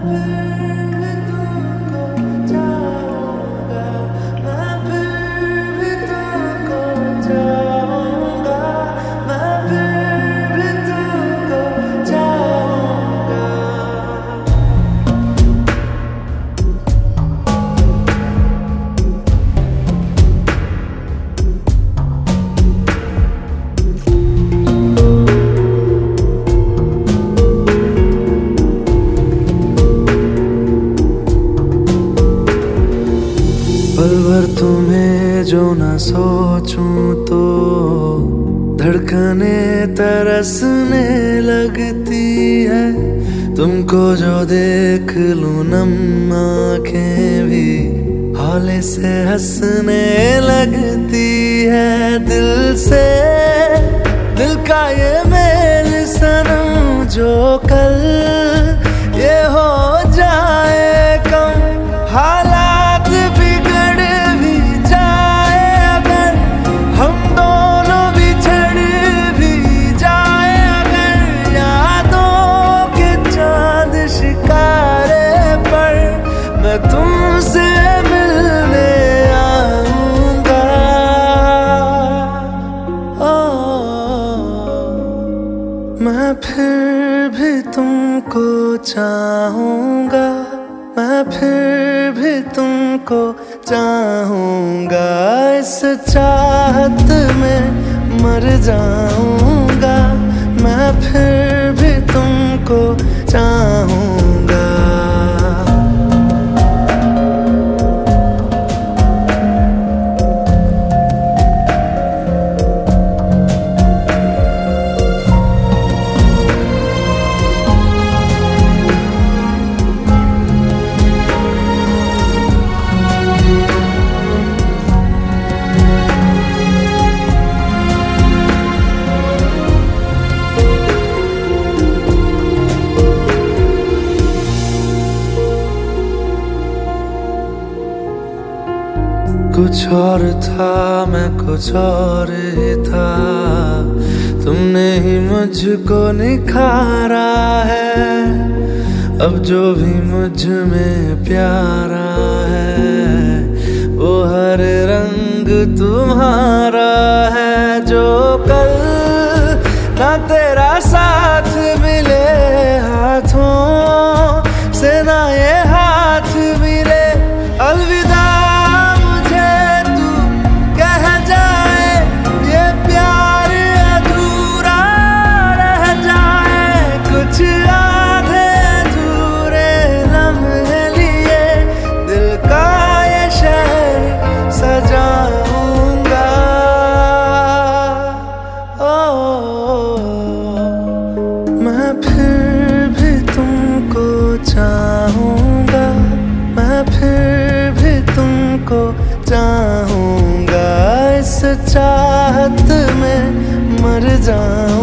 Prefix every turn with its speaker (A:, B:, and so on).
A: पल भर तुम्हें जो न सोचूं तो धड़कने तरसने लगती है। तुमको जो देख लूं नम आँखें भी हौले से हंसने लगती है। दिल से दिल का ये मेल सनम जो कल ये हो जाए कम, हालात बिगड़ भी जाए अगर, हम दोनों बिछड़ भी जाए अगर, यादों के चांद शिकारे पर मैं तुमसे मिलने आऊंगा। मैं फिर भी तुमको चाहूंगा, मैं फिर भी तुमको चाहूंगा। इस चाहत में मर जाऊंगा, मैं फिर भी तुमको चाहूंगा। कुछ और था मैं कुछ और ही था, तुमने ही मुझको निखारा है। अब जो भी मुझ में प्यारा है वो हर रंग तुम्हारा है। जो कल ना तेरा साथ मिले हाथों से ना ये हाथ मिले, अलविदा चाहूंगा, मैं फिर भी तुमको चाहूंगा। इस चाहत में मर जाऊं।